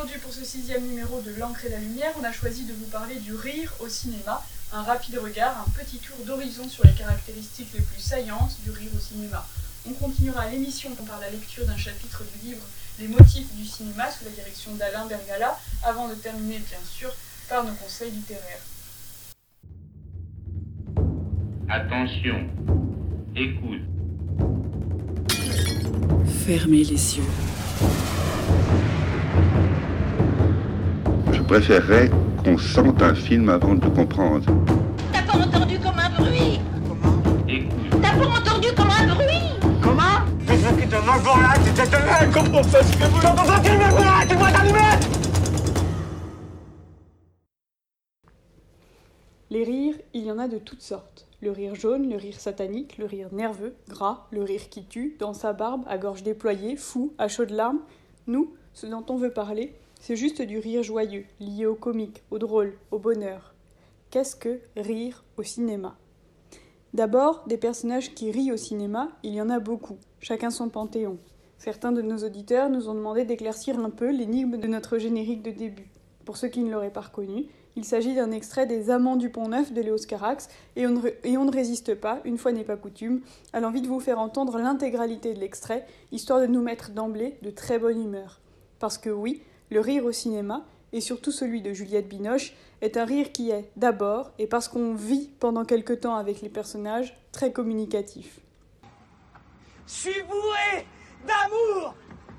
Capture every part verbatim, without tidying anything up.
Aujourd'hui, pour ce sixième numéro de L'encre et la lumière, on a choisi de vous parler du rire au cinéma, un rapide regard, un petit tour d'horizon sur les caractéristiques les plus saillantes du rire au cinéma. On continuera l'émission par la lecture d'un chapitre du livre Les motifs du cinéma sous la direction d'Alain Bergala, avant de terminer bien sûr par nos conseils littéraires. Attention, écoute. Fermez les yeux. Je préférerais qu'on sente un film avant de le comprendre. T'as pas entendu comme un bruit? Comment? Écoute. T'as pas entendu comme un bruit? Comment? T'es ce qui te manque pour là, tu t'es de merde. Comment ça se fait? Vous dans un film pour là, tu vois t'allumer? Les rires, il y en a de toutes sortes. Le rire jaune, le rire satanique, le rire nerveux, gras, le rire qui tue, dans sa barbe, à gorge déployée, fou, à chaudes larmes. Nous, ce dont on veut parler, c'est juste du rire joyeux, lié au comique, au drôle, au bonheur. Qu'est-ce que rire au cinéma? D'abord, des personnages qui rient au cinéma, il y en a beaucoup, chacun son panthéon. Certains de nos auditeurs nous ont demandé d'éclaircir un peu l'énigme de notre générique de début. Pour ceux qui ne l'auraient pas reconnu, il s'agit d'un extrait des Amants du Pont-Neuf de Léos Carax, et on, ne re- et on ne résiste pas, une fois n'est pas coutume, à l'envie de vous faire entendre l'intégralité de l'extrait, histoire de nous mettre d'emblée de très bonne humeur. Parce que oui, le rire au cinéma, et surtout celui de Juliette Binoche, est un rire qui est, d'abord, et parce qu'on vit pendant quelque temps avec les personnages, très communicatif. Je suis bourré d'amour.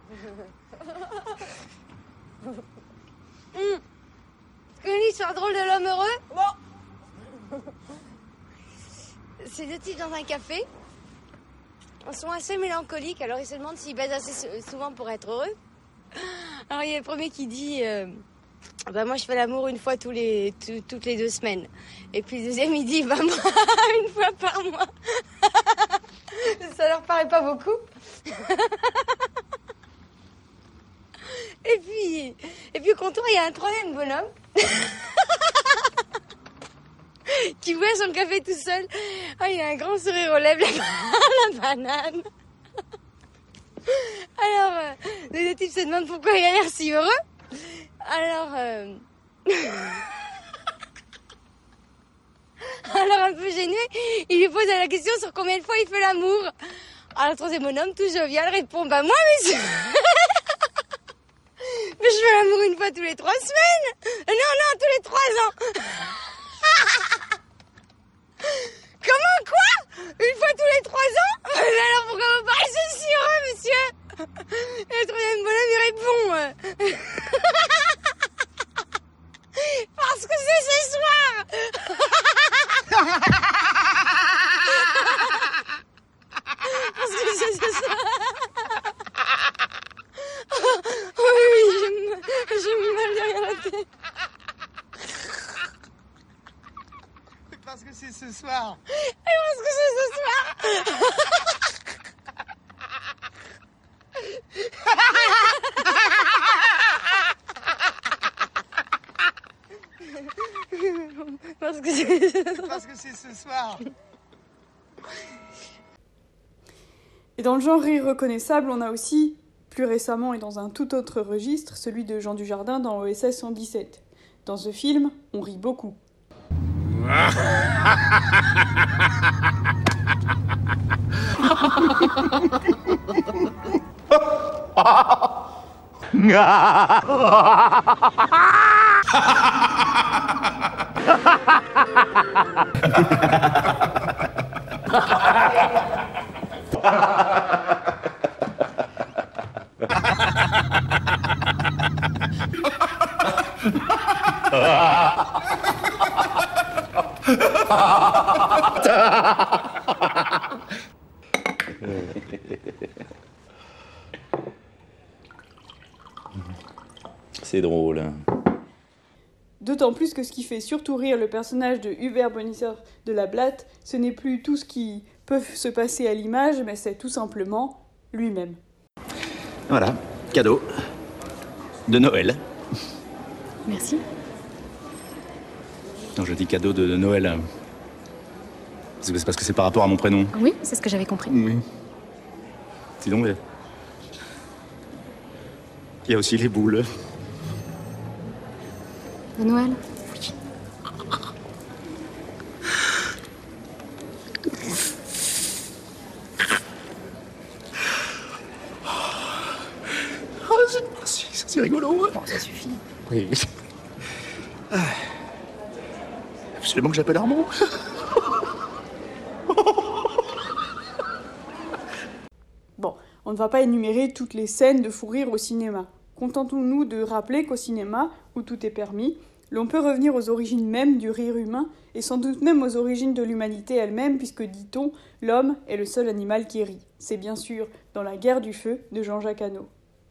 Mmh. Une histoire drôle de l'homme heureux? Non. C'est deux types dans un café. Ils sont assez mélancoliques, alors ils se demandent s'ils baisent assez souvent pour être heureux. Alors il y a le premier qui dit euh, bah moi je fais l'amour une fois tous les, tout, toutes les deux semaines. Et puis le deuxième il dit bah moi une fois par mois. Ça leur paraît pas beaucoup. Et puis, et puis au comptoir, il y a un troisième bonhomme qui boit son café tout seul. Oh, il a un grand sourire aux lèvres, la banane. Alors, euh, les deux types se demandent pourquoi il a l'air si heureux. Alors, euh... alors un peu gêné, il lui pose la question sur combien de fois il fait l'amour. Alors le troisième bonhomme, tout jovial, répond bah moi, monsieur. Mais je fais l'amour une fois tous les trois semaines. Non, non, tous les trois ans. Comment, quoi? Une fois tous les trois ans? Mais alors pourquoi vous paraissez si heureux, monsieur? Et le troisième bonhomme, il répond... Euh... Parce que c'est ce soir. Parce que c'est ce soir. Oh oui, j'ai mal, j'ai mal derrière la tête. Parce que c'est ce soir. Et parce que c'est ce soir. Parce que c'est... Parce que c'est ce soir. Et dans le genre rire reconnaissable, on a aussi, plus récemment et dans un tout autre registre, celui de Jean Dujardin dans O S S cent dix-sept. Dans ce film, on rit beaucoup. C'est drôle. D'autant plus que ce qui fait surtout rire le personnage de Hubert Bonisseur de la Blatte, ce n'est plus tout ce qui peut se passer à l'image, mais c'est tout simplement lui-même. Voilà, cadeau de Noël. Merci. Non, je dis cadeau de, de Noël. C'est parce que c'est par rapport à mon prénom. Oui, c'est ce que j'avais compris. Oui. Dis donc, il y a aussi les boules. À Noël? Oui. Oh, c'est, c'est rigolo. Bon, ça suffit. Oui. Ah. Absolument que j'appelle Armand. Bon, on ne va pas énumérer toutes les scènes de fou rire au cinéma. Contentons-nous de rappeler qu'au cinéma, où tout est permis, l'on peut revenir aux origines mêmes du rire humain, et sans doute même aux origines de l'humanité elle-même, puisque, dit-on, l'homme est le seul animal qui rit. C'est bien sûr dans La Guerre du Feu de Jean-Jacques Hano.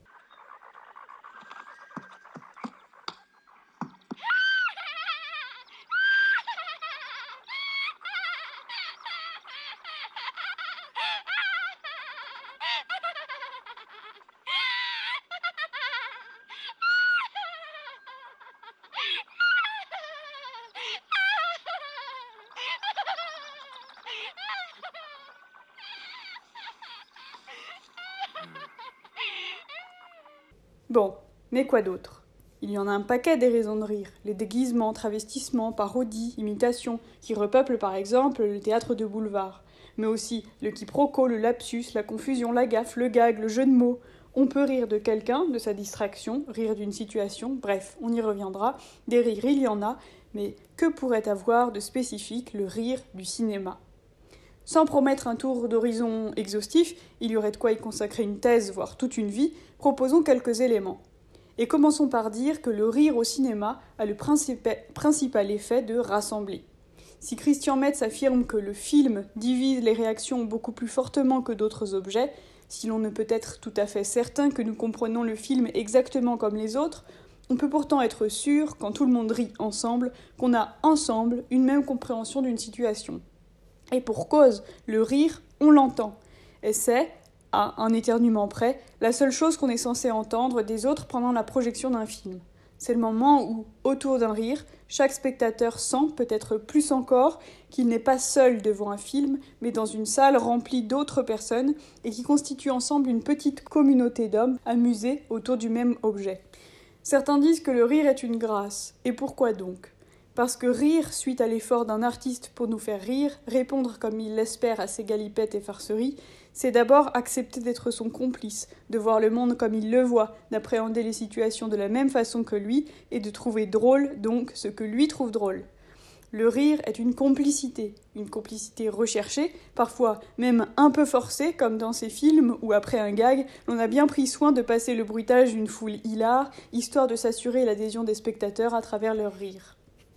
Bon, mais quoi d'autre? Il y en a un paquet des raisons de rire, les déguisements, travestissements, parodies, imitations, qui repeuplent par exemple le théâtre de boulevard, mais aussi le quiproquo, le lapsus, la confusion, la gaffe, le gag, le jeu de mots. On peut rire de quelqu'un, de sa distraction, rire d'une situation, bref, on y reviendra, des rires il y en a, mais que pourrait avoir de spécifique le rire du cinéma? Sans promettre un tour d'horizon exhaustif, il y aurait de quoi y consacrer une thèse, voire toute une vie, proposons quelques éléments. Et commençons par dire que le rire au cinéma a le principa- principal effet de rassembler. Si Christian Metz affirme que le film divise les réactions beaucoup plus fortement que d'autres objets, si l'on ne peut être tout à fait certain que nous comprenons le film exactement comme les autres, on peut pourtant être sûr, quand tout le monde rit ensemble, qu'on a ensemble une même compréhension d'une situation. Et pour cause, le rire, on l'entend. Et c'est, à un éternuement près, la seule chose qu'on est censé entendre des autres pendant la projection d'un film. C'est le moment où, autour d'un rire, chaque spectateur sent, peut-être plus encore, qu'il n'est pas seul devant un film, mais dans une salle remplie d'autres personnes et qui constituent ensemble une petite communauté d'hommes amusés autour du même objet. Certains disent que le rire est une grâce. Et pourquoi donc ? Parce que rire, suite à l'effort d'un artiste pour nous faire rire, répondre comme il l'espère à ses galipettes et farceries, c'est d'abord accepter d'être son complice, de voir le monde comme il le voit, d'appréhender les situations de la même façon que lui, et de trouver drôle, donc, ce que lui trouve drôle. Le rire est une complicité, une complicité recherchée, parfois même un peu forcée, comme dans ces films où, après un gag, l'on a bien pris soin de passer le bruitage d'une foule hilare, histoire de s'assurer l'adhésion des spectateurs à travers leur rire.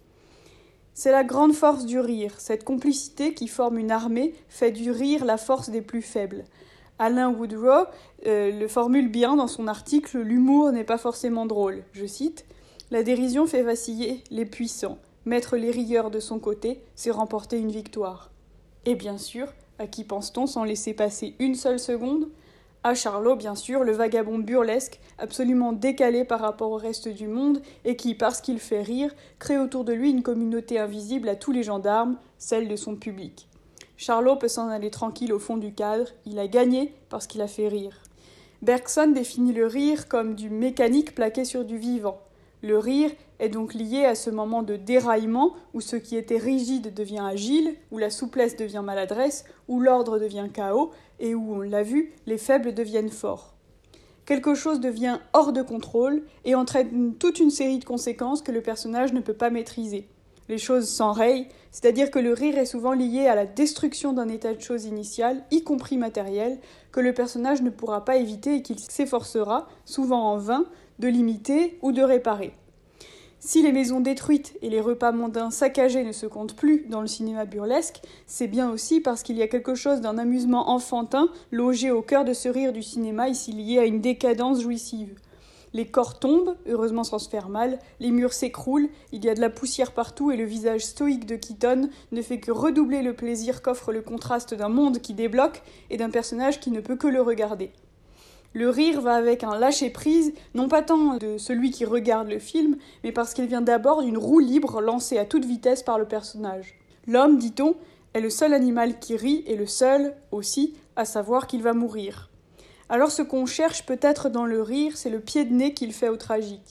C'est la grande force du rire, cette complicité qui forme une armée fait du rire la force des plus faibles. Alain Woodrow euh, le formule bien dans son article « L'humour n'est pas forcément drôle ». Je cite « La dérision fait vaciller les puissants. Mettre les rieurs de son côté, c'est remporter une victoire. » Et bien sûr, à qui pense-t-on sans laisser passer une seule seconde ? À Charlot, bien sûr, le vagabond burlesque, absolument décalé par rapport au reste du monde, et qui, parce qu'il fait rire, crée autour de lui une communauté invisible à tous les gendarmes, celle de son public. Charlot peut s'en aller tranquille au fond du cadre, il a gagné parce qu'il a fait rire. Bergson définit le rire comme du mécanique plaqué sur du vivant. Le rire est donc lié à ce moment de déraillement où ce qui était rigide devient agile, où la souplesse devient maladresse, où l'ordre devient chaos, et où, on l'a vu, les faibles deviennent forts. Quelque chose devient hors de contrôle et entraîne toute une série de conséquences que le personnage ne peut pas maîtriser. Les choses s'enrayent, c'est-à-dire que le rire est souvent lié à la destruction d'un état de choses initial, y compris matériel, que le personnage ne pourra pas éviter et qu'il s'efforcera, souvent en vain, de limiter ou de réparer. Si les maisons détruites et les repas mondains saccagés ne se comptent plus dans le cinéma burlesque, c'est bien aussi parce qu'il y a quelque chose d'un amusement enfantin logé au cœur de ce rire du cinéma, ici lié à une décadence jouissive. Les corps tombent, heureusement sans se faire mal, les murs s'écroulent, il y a de la poussière partout et le visage stoïque de Keaton ne fait que redoubler le plaisir qu'offre le contraste d'un monde qui débloque et d'un personnage qui ne peut que le regarder. Le rire va avec un lâcher-prise, non pas tant de celui qui regarde le film, mais parce qu'il vient d'abord d'une roue libre lancée à toute vitesse par le personnage. L'homme, dit-on, est le seul animal qui rit et le seul, aussi, à savoir qu'il va mourir. Alors ce qu'on cherche peut-être dans le rire, c'est le pied de nez qu'il fait au tragique.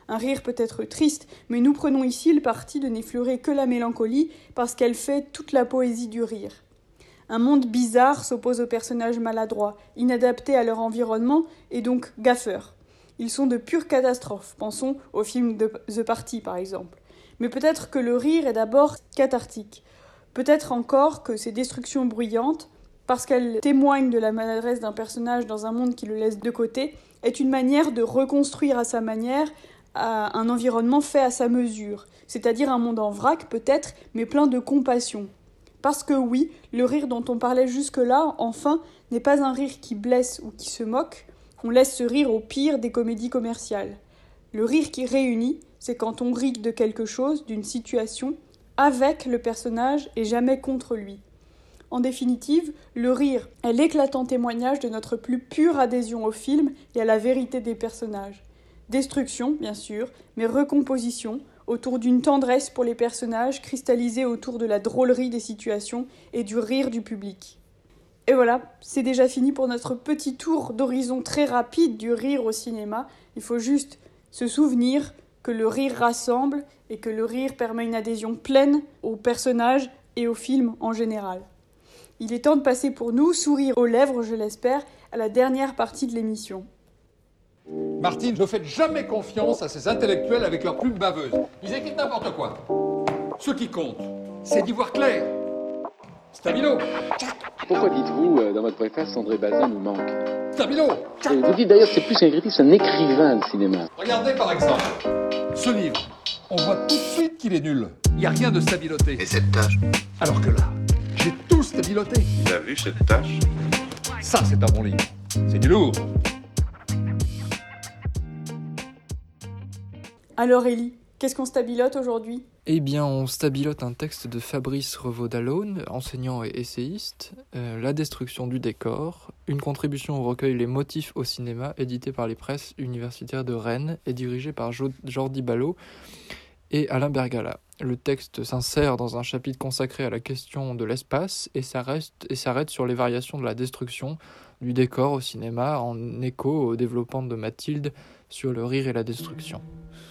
Un rire peut être triste, mais nous prenons ici le parti de n'effleurer que la mélancolie parce qu'elle fait toute la poésie du rire. Un monde bizarre s'oppose aux personnages maladroits, inadaptés à leur environnement et donc gaffeurs. Ils sont de pures catastrophes, pensons au film de The Party par exemple. Mais peut-être que le rire est d'abord cathartique. Peut-être encore que ces destructions bruyantes, parce qu'elles témoignent de la maladresse d'un personnage dans un monde qui le laisse de côté, est une manière de reconstruire à sa manière un environnement fait à sa mesure, c'est-à-dire un monde en vrac peut-être, mais plein de compassion. Parce que oui, le rire dont on parlait jusque-là, enfin, n'est pas un rire qui blesse ou qui se moque, on laisse ce rire au pire des comédies commerciales. Le rire qui réunit, c'est quand on rit de quelque chose, d'une situation, avec le personnage et jamais contre lui. En définitive, le rire est l'éclatant témoignage de notre plus pure adhésion au film et à la vérité des personnages. Destruction, bien sûr, mais recomposition, autour d'une tendresse pour les personnages cristallisée autour de la drôlerie des situations et du rire du public. Et voilà, c'est déjà fini pour notre petit tour d'horizon très rapide du rire au cinéma. Il faut juste se souvenir que le rire rassemble et que le rire permet une adhésion pleine aux personnages et au film en général. Il est temps de passer pour nous, sourire aux lèvres, je l'espère, à la dernière partie de l'émission. Martine, ne faites jamais confiance à ces intellectuels avec leurs plumes baveuses. Ils écrivent n'importe quoi. Ce qui compte, c'est d'y voir clair. Stabilo. Pourquoi dites-vous, euh, dans votre préface, André Bazin nous manque? Stabilo. Et vous dites d'ailleurs que c'est plus qu'un critique, c'est un écrivain de cinéma. Regardez par exemple, ce livre. On voit tout de suite qu'il est nul. Il n'y a rien de stabiloté. Et cette tâche? Alors que là, j'ai tout stabiloté. Tu as vu cette tâche? Ça, c'est un bon livre. C'est du lourd. Alors Élie, qu'est-ce qu'on stabilote aujourd'hui ? Eh bien, on stabilote un texte de Fabrice Revaud-Dallon, enseignant et essayiste, euh, La destruction du décor, une contribution au recueil Les motifs au cinéma, édité par les presses universitaires de Rennes et dirigé par jo- Jordi Ballot et Alain Bergala. Le texte s'insère dans un chapitre consacré à la question de l'espace et s'arrête, et s'arrête sur les variations de la destruction du décor au cinéma, en écho au développement de Mathilde sur le rire et la destruction.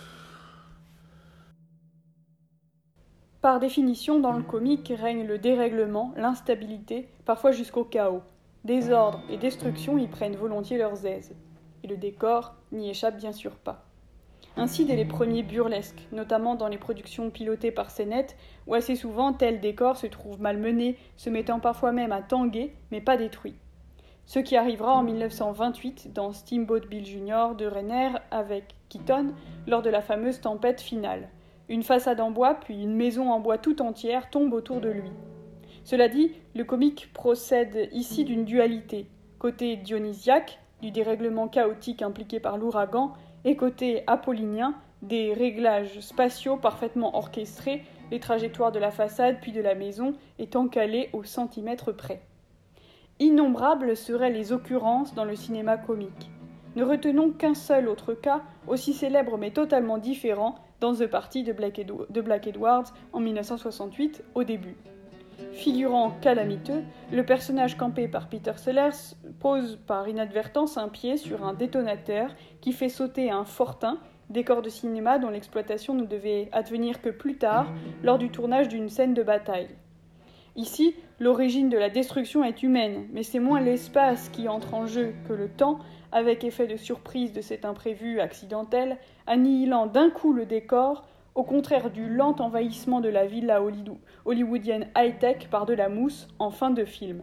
Par définition, dans le comique règne le dérèglement, l'instabilité, parfois jusqu'au chaos. Désordre et destruction y prennent volontiers leurs aises. Et le décor n'y échappe bien sûr pas. Ainsi, dès les premiers burlesques, notamment dans les productions pilotées par Sennett, où assez souvent tel décor se trouve malmené, se mettant parfois même à tanguer, mais pas détruit. Ce qui arrivera en dix-neuf cent vingt-huit dans Steamboat Bill junior de Renner avec Keaton lors de la fameuse tempête finale. Une façade en bois, puis une maison en bois tout entière tombe autour de lui. Cela dit, le comique procède ici d'une dualité. Côté dionysiaque, du dérèglement chaotique impliqué par l'ouragan, et côté apollinien, des réglages spatiaux parfaitement orchestrés, les trajectoires de la façade puis de la maison étant calées au centimètre près. Innombrables seraient les occurrences dans le cinéma comique. Ne retenons qu'un seul autre cas, aussi célèbre mais totalement différent, dans The Party de Black, Edu- de Black Edwards en dix-neuf cent soixante-huit, au début. Figurant calamiteux, le personnage campé par Peter Sellers pose par inadvertance un pied sur un détonateur qui fait sauter un fortin, décor de cinéma dont l'exploitation ne devait advenir que plus tard, lors du tournage d'une scène de bataille. Ici, l'origine de la destruction est humaine, mais c'est moins l'espace qui entre en jeu que le temps, avec effet de surprise de cet imprévu accidentel, annihilant d'un coup le décor, au contraire du lent envahissement de la villa hollywoodienne high-tech par de la mousse en fin de film.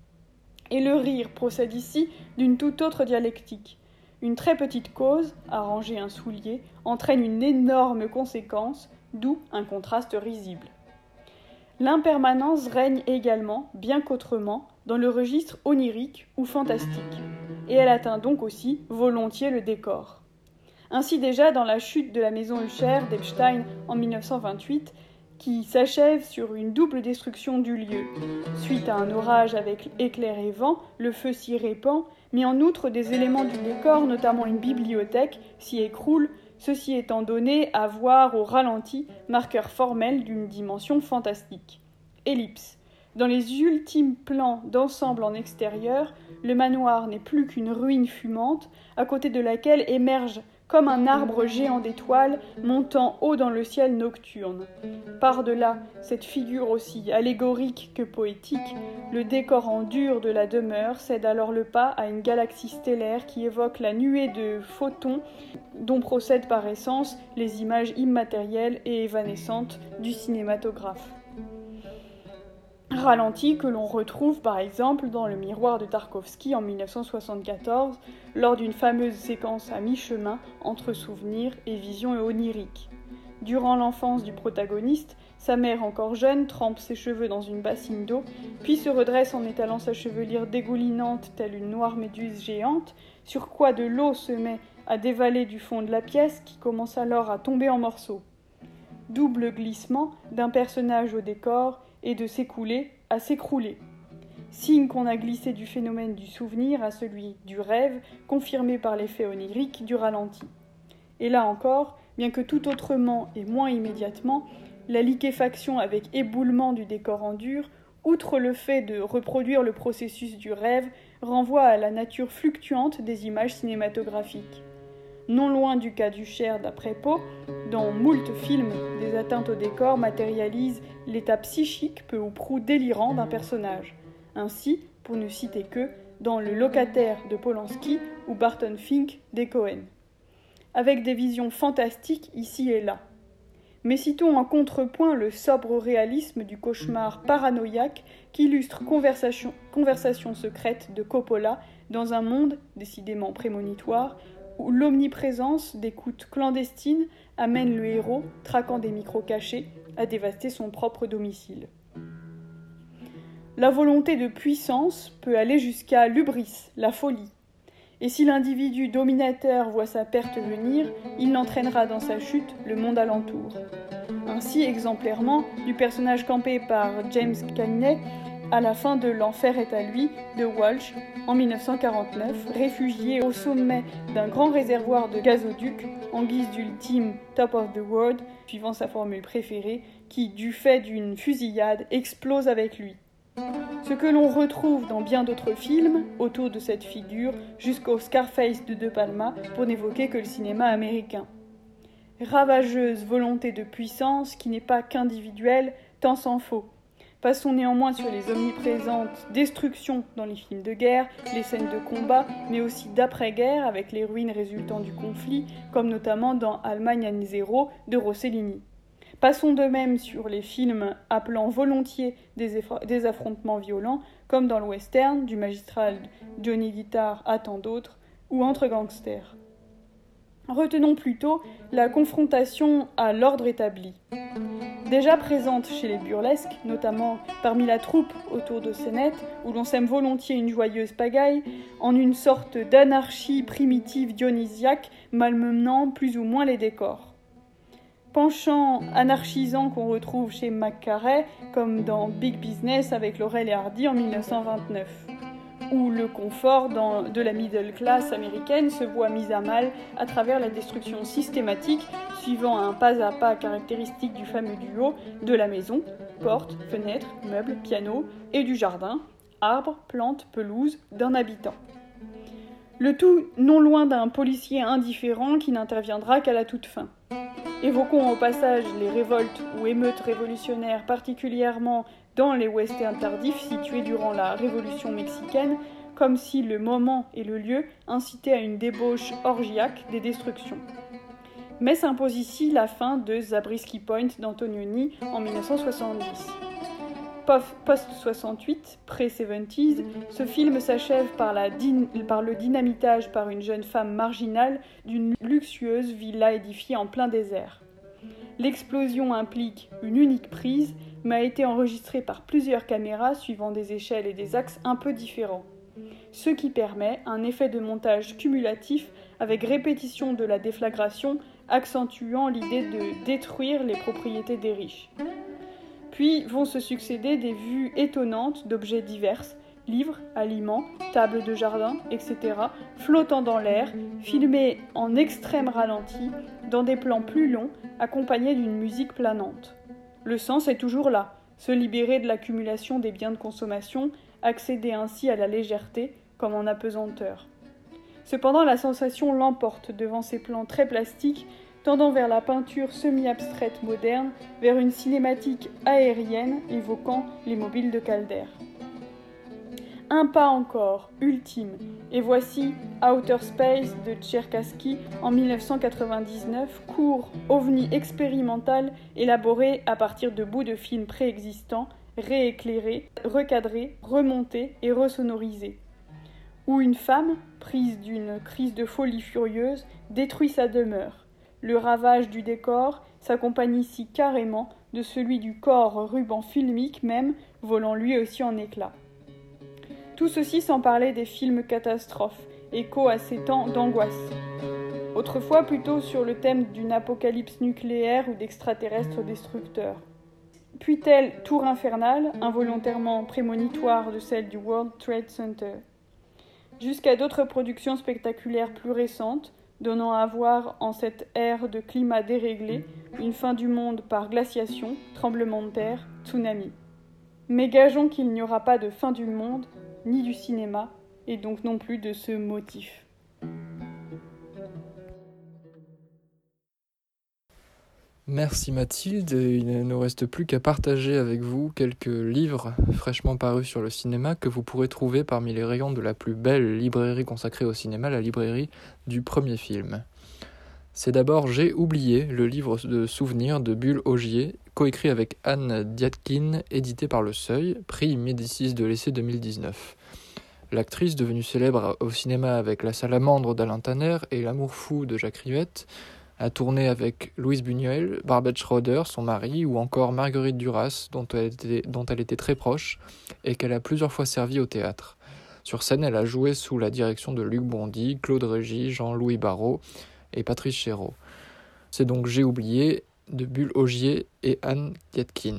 Et le rire procède ici d'une toute autre dialectique. Une très petite cause, arranger un soulier, entraîne une énorme conséquence, d'où un contraste risible. L'impermanence règne également, bien qu'autrement, dans le registre onirique ou fantastique, et elle atteint donc aussi volontiers le décor. Ainsi déjà dans la chute de la maison Usher d'Epstein en dix-neuf cent vingt-huit, qui s'achève sur une double destruction du lieu. Suite à un orage avec éclairs et vent, le feu s'y répand, mais en outre des éléments du décor, notamment une bibliothèque, s'y écroulent, ceci étant donné à voir au ralenti, marqueur formel d'une dimension fantastique. Ellipse. Dans les ultimes plans d'ensemble en extérieur, le manoir n'est plus qu'une ruine fumante, à côté de laquelle émerge comme un arbre géant d'étoiles montant haut dans le ciel nocturne. Par-delà cette figure aussi allégorique que poétique, le décor en dur de la demeure cède alors le pas à une galaxie stellaire qui évoque la nuée de photons dont procèdent par essence les images immatérielles et évanescentes du cinématographe. Ralenti que l'on retrouve par exemple dans Le Miroir de Tarkovsky en mille neuf cent soixante-quatorze, lors d'une fameuse séquence à mi-chemin entre souvenirs et visions oniriques. Durant l'enfance du protagoniste, sa mère encore jeune trempe ses cheveux dans une bassine d'eau, puis se redresse en étalant sa chevelure dégoulinante telle une noire méduse géante, sur quoi de l'eau se met à dévaler du fond de la pièce qui commence alors à tomber en morceaux. Double glissement d'un personnage au décor et de s'écouler à s'écrouler. Signe qu'on a glissé du phénomène du souvenir à celui du rêve, confirmé par l'effet onirique du ralenti. Et là encore, bien que tout autrement et moins immédiatement, la liquéfaction avec éboulement du décor en dur, outre le fait de reproduire le processus du rêve, renvoie à la nature fluctuante des images cinématographiques. Non loin du cas du Cher d'après Poe, dans moult films, des atteintes au décor matérialisent l'état psychique peu ou prou délirant d'un personnage. Ainsi, pour ne citer que, dans Le Locataire de Polanski ou Barton Fink des Cohen. Avec des visions fantastiques ici et là. Mais citons en contrepoint le sobre réalisme du cauchemar paranoïaque qu'illustre Conversation, Conversation secrète de Coppola dans un monde, décidément prémonitoire, où l'omniprésence d'écoutes clandestines amène le héros, traquant des micros cachés, à dévaster son propre domicile. La volonté de puissance peut aller jusqu'à l'hubris, la folie. Et si l'individu dominateur voit sa perte venir, il n'entraînera dans sa chute le monde alentour. Ainsi, exemplairement, du personnage campé par James Cagney à la fin de L'Enfer est à lui de Walsh en mille neuf cent quarante-neuf, réfugié au sommet d'un grand réservoir de gazoduc en guise d'ultime top of the world, suivant sa formule préférée, qui, du fait d'une fusillade, explose avec lui. Ce que l'on retrouve dans bien d'autres films autour de cette figure, jusqu'au Scarface de De Palma, pour n'évoquer que le cinéma américain. Ravageuse volonté de puissance qui n'est pas qu'individuelle, tant s'en faut. Passons néanmoins sur les omniprésentes destructions dans les films de guerre, les scènes de combat, mais aussi d'après-guerre avec les ruines résultant du conflit, comme notamment dans Allemagne Année Zéro de Rossellini. Passons de même sur les films appelant volontiers des, effra- des affrontements violents, comme dans le western du magistral Johnny Guitar à tant d'autres, ou Entre gangsters. Retenons plutôt la confrontation à l'ordre établi. Déjà présente chez les burlesques, notamment parmi la troupe autour de scénettes, où l'on sème volontiers une joyeuse pagaille, en une sorte d'anarchie primitive dionysiaque, malmenant plus ou moins les décors. Penchant anarchisant qu'on retrouve chez McCarey, comme dans Big Business avec Laurel et Hardy en mille neuf cent vingt-neuf. Où le confort dans, de la middle class américaine se voit mis à mal à travers la destruction systématique, suivant un pas à pas caractéristique du fameux duo de la maison, porte, fenêtre, meubles, piano, et du jardin, arbres, plantes, pelouse, d'un habitant. Le tout non loin d'un policier indifférent qui n'interviendra qu'à la toute fin. Évoquons au passage les révoltes ou émeutes révolutionnaires, particulièrement dans les westerns tardifs situés durant la Révolution mexicaine, comme si le moment et le lieu incitaient à une débauche orgiaque des destructions. Mais s'impose ici la fin de Zabriskie Point d'Antonioni en mille neuf cent soixante-dix. Post-soixante-huit, pré-soixante-dix, ce film s'achève par, la din- par le dynamitage par une jeune femme marginale d'une luxueuse villa édifiée en plein désert. L'explosion implique une unique prise, mais a été enregistrée par plusieurs caméras suivant des échelles et des axes un peu différents. Ce qui permet un effet de montage cumulatif avec répétition de la déflagration, accentuant l'idée de détruire les propriétés des riches. Puis vont se succéder des vues étonnantes d'objets divers, livres, aliments, tables de jardin, et cetera, flottant dans l'air, filmés en extrême ralenti, dans des plans plus longs, accompagnés d'une musique planante. Le sens est toujours là, se libérer de l'accumulation des biens de consommation, accéder ainsi à la légèreté comme en apesanteur. Cependant, la sensation l'emporte devant ces plans très plastiques, tendant vers la peinture semi-abstraite moderne, vers une cinématique aérienne évoquant les mobiles de Calder. Un pas encore, ultime, et voici Outer Space de Cherkassky en dix-neuf cent quatre-vingt-dix-neuf, court ovni expérimental élaboré à partir de bouts de films préexistants, rééclairés, recadrés, remontés et resonorisés. Où une femme, prise d'une crise de folie furieuse, détruit sa demeure. Le ravage du décor s'accompagne ici carrément de celui du corps ruban filmique même, volant lui aussi en éclats. Tout ceci sans parler des films catastrophes, écho à ces temps d'angoisse. Autrefois plutôt sur le thème d'une apocalypse nucléaire ou d'extraterrestres destructeurs. Puis telle Tour infernale, involontairement prémonitoire de celle du World Trade Center. Jusqu'à d'autres productions spectaculaires plus récentes, donnant à voir en cette ère de climat déréglé une fin du monde par glaciation, tremblement de terre, tsunami. Mais gageons qu'il n'y aura pas de fin du monde, ni du cinéma, et donc non plus de ce motif. Merci Mathilde, il ne nous reste plus qu'à partager avec vous quelques livres fraîchement parus sur le cinéma que vous pourrez trouver parmi les rayons de la plus belle librairie consacrée au cinéma, la librairie du premier film. C'est d'abord J'ai oublié, le livre de souvenirs de Bulle Augier, coécrit avec Anne Diatkin, édité par Le Seuil, prix Médicis de l'essai deux mille dix-neuf. L'actrice devenue célèbre au cinéma avec La Salamandre d'Alain Tanner et L'amour fou de Jacques Rivette, a tourné avec Louise Buñuel, Barbet Schroeder, son mari, ou encore Marguerite Duras, dont elle était, dont elle était très proche, et qu'elle a plusieurs fois servi au théâtre. Sur scène, elle a joué sous la direction de Luc Bondy, Claude Régis, Jean-Louis Barrault et Patrice Chéreau. C'est donc J'ai oublié, de Bulle Augier et Anne Diatkin.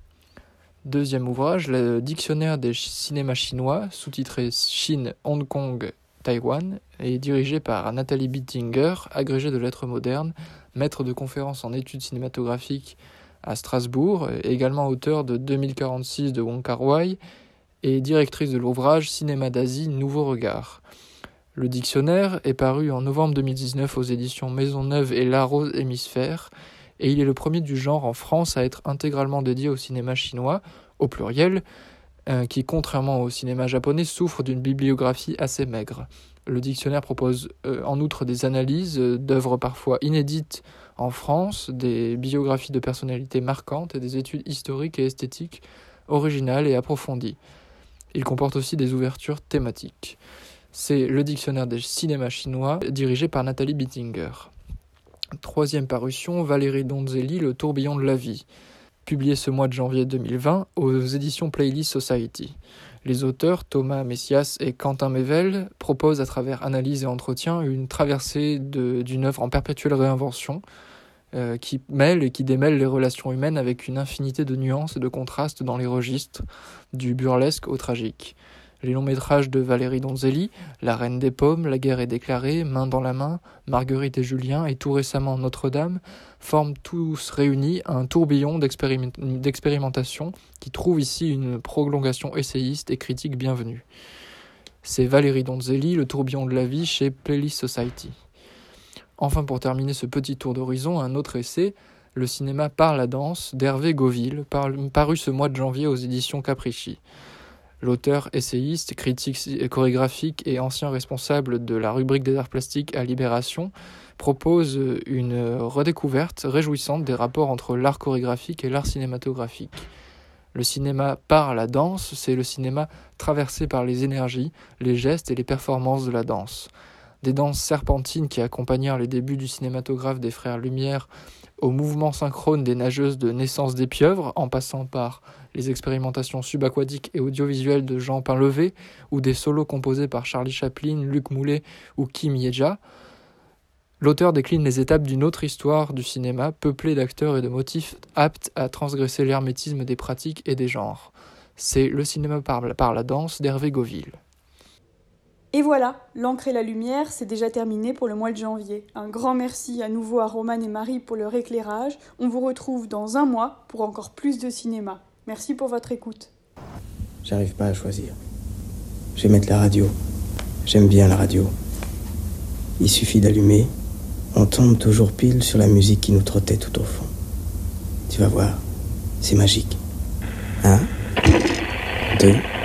Deuxième ouvrage, le Dictionnaire des cinémas chinois, sous-titré Chine, Hong Kong, Taïwan, est dirigé par Nathalie Bittinger, agrégée de lettres modernes, maître de conférences en études cinématographiques à Strasbourg, également auteur de deux mille quarante-six de Wong Kar-wai et directrice de l'ouvrage Cinéma d'Asie, Nouveau Regard. Le dictionnaire est paru en novembre deux mille dix-neuf aux éditions Maisonneuve et Larose Hémisphère, et il est le premier du genre en France à être intégralement dédié au cinéma chinois, au pluriel, euh, qui, contrairement au cinéma japonais, souffre d'une bibliographie assez maigre. Le dictionnaire propose euh, en outre des analyses euh, d'œuvres parfois inédites en France, des biographies de personnalités marquantes et des études historiques et esthétiques originales et approfondies. Il comporte aussi des ouvertures thématiques. C'est le dictionnaire des cinémas chinois, dirigé par Nathalie Bittinger. Troisième parution, Valérie Donzelli, Le tourbillon de la vie, publié ce mois de janvier deux mille vingt aux éditions Playlist Society. Les auteurs, Thomas Messias et Quentin Mével, proposent à travers analyse et entretien une traversée de, d'une œuvre en perpétuelle réinvention, euh, qui mêle et qui démêle les relations humaines avec une infinité de nuances et de contrastes dans les registres, du burlesque au tragique. Les longs métrages de Valérie Donzelli, La Reine des Pommes, La guerre est déclarée, Main dans la main, Marguerite et Julien et tout récemment Notre-Dame forment tous réunis un tourbillon d'expériment- d'expérimentation qui trouve ici une prolongation essayiste et critique bienvenue. C'est Valérie Donzelli, Le tourbillon de la vie chez Playlist Society. Enfin, pour terminer ce petit tour d'horizon, un autre essai, Le cinéma par la danse d'Hervé Gauville, paru ce mois de janvier aux éditions Capricci. L'auteur, essayiste, critique chorégraphique et ancien responsable de la rubrique des arts plastiques à Libération propose une redécouverte réjouissante des rapports entre l'art chorégraphique et l'art cinématographique. Le cinéma par la danse, c'est le cinéma traversé par les énergies, les gestes et les performances de la danse. Des danses serpentines qui accompagnèrent les débuts du cinématographe des frères Lumière au mouvement synchrone des nageuses de Naissance des pieuvres, en passant par les expérimentations subaquatiques et audiovisuelles de Jean Painlevé, ou des solos composés par Charlie Chaplin, Luc Moulet ou Kim Yeja, l'auteur décline les étapes d'une autre histoire du cinéma, peuplée d'acteurs et de motifs aptes à transgresser l'hermétisme des pratiques et des genres. C'est Le cinéma par la, par la danse d'Hervé Gauville. Et voilà, L'encre et la lumière, c'est déjà terminé pour le mois de janvier. Un grand merci à nouveau à Romane et Marie pour leur éclairage. On vous retrouve dans un mois pour encore plus de cinéma. Merci pour votre écoute. J'arrive pas à choisir. Je vais mettre la radio. J'aime bien la radio. Il suffit d'allumer, on tombe toujours pile sur la musique qui nous trottait tout au fond. Tu vas voir, c'est magique. Un, deux...